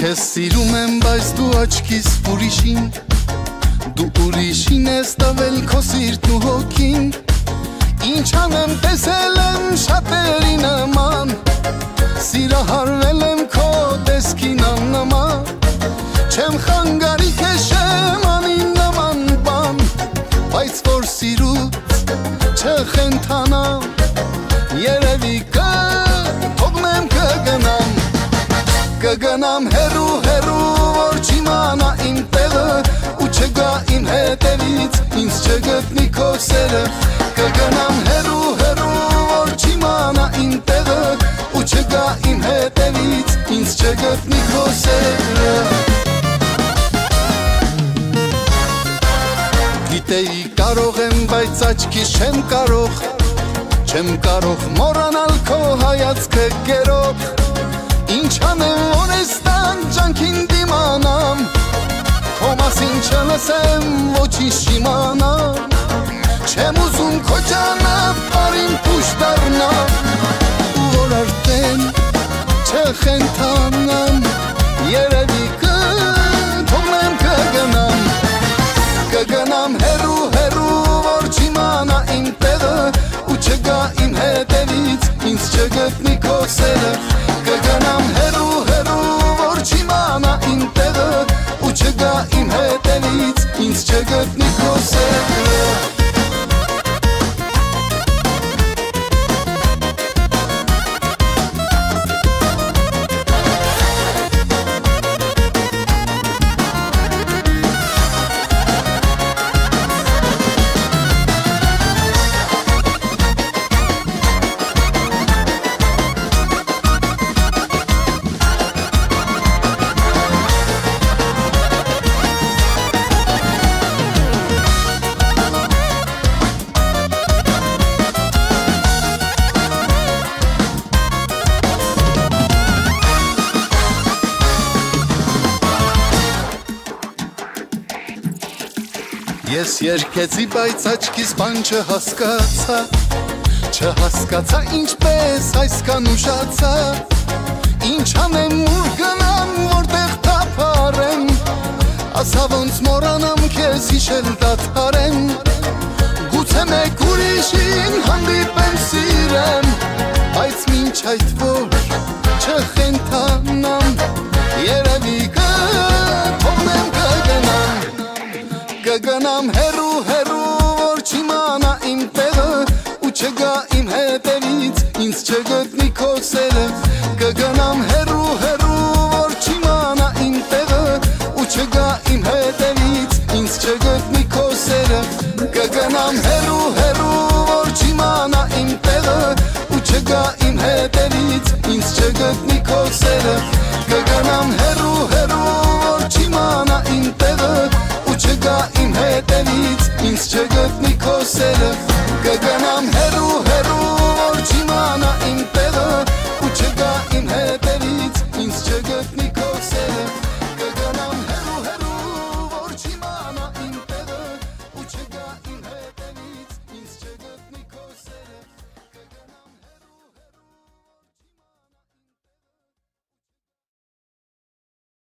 Քեզ սիրում եմ, բայց դու աչքիս ուրիշին, դու ուրիշին ես տվել քո սիրտն ու հոգին, ինչ անեմ տեսել եմ շատերի նման, սիրահարվել եմ քո տեսքին աննման, չեմ խանգարի քեզ շեմ անին նման բան, բայց որ սիրուց չխենթանամ, երևի կթողնեմ կգնամ, կգնամ հեռու հեռու, որ չիմանա իմ տեղը, ու չգա իմ հետևից, ինձ չգտնի քո սերը, կգնամ հեռու հեռու, որ չիմանա իմ տեղը, ու չգա իմ հետևից, ինձ չգտնի քո սերը։ Գիտեի կարող եմ, բայց աչքիս չեմ կարող մոռանալ քո հայացքը գերով, ինչ անեմ որ էստան ջանքին դիմանամ, քո մասին չլսեմ ոչինչ չիմանամ, չեմ ուզում քո ճանապարհին փուշ դառնամ, ու որ արդեն չխենթանամ, երևի կթողնեմ կգնամ հեռու հեռու, որ չիմանա իմ տեղը, ու չգա իմ հետևից, ինձ չգտնի քո սերը, կգնամ հեռու հեռու, որ չիմանա իմ տեղը, ու չգա իմ հետևից, ինձ չգտնի քո սերը։ Ես երկեցի, բայց աչքիս բան չհասկացա, ինչպես այսքան ուշացա, ինչ անեմ ուր գնամ, որտեղ թափարեմ, ասա ոնց մոռանամ քեզ հիշել դադարեմ, գուցե մեկ ուրիշին հանդիպեմ սիրեմ, բայց մինչ այդ որ չխենթանամ, երևի կթողնեմ կգնամ հեռու հեռու, որ չիմանա իմ տեղը, ու չգա իմ հետևից, ինձ չգտնի քո սերը, կգնամ հեռու հեռու,